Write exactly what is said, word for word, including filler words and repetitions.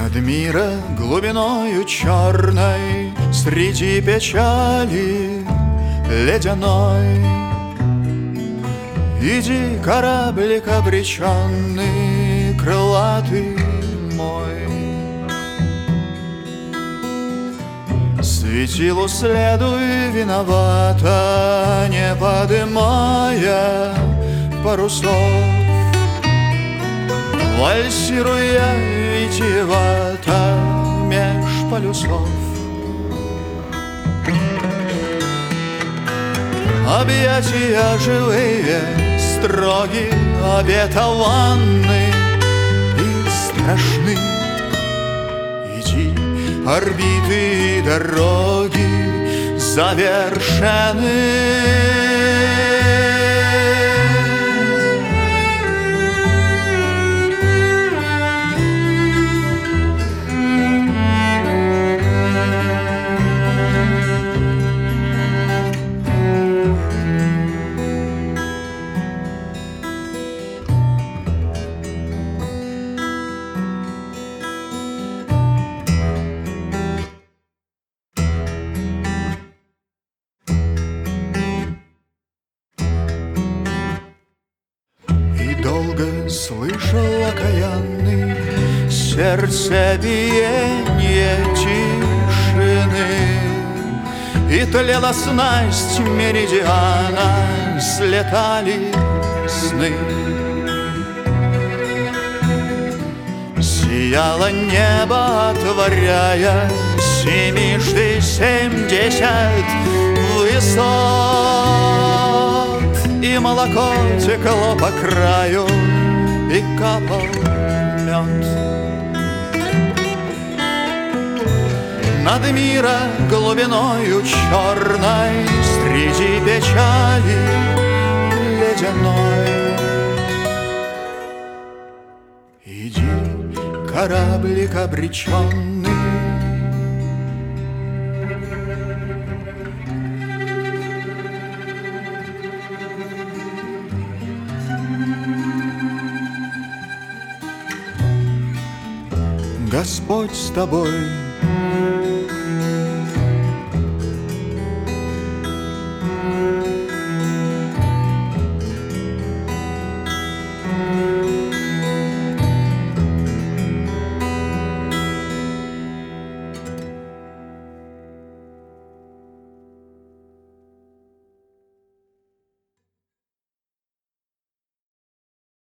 Над мира глубиною черной, среди печали ледяной, иди, кораблик обреченный, крылатый мой. Светилу следуй виновата, не подымая парусов, вальсируя витиевато меж полюсов. Объятия живые, строги, обетованны и страшны. Иди, орбиты и дороги завершены. Долго слышал окаянный сердцебиение тишины, и тлела снасть меридиана, слетали сны. Сияло небо, отворяя семижды семьдесят высот, и молоко текло по краю, и капал мед. Над мира глубиною черной, среди печали ледяной, иди, кораблик обреченный. Господь с тобой,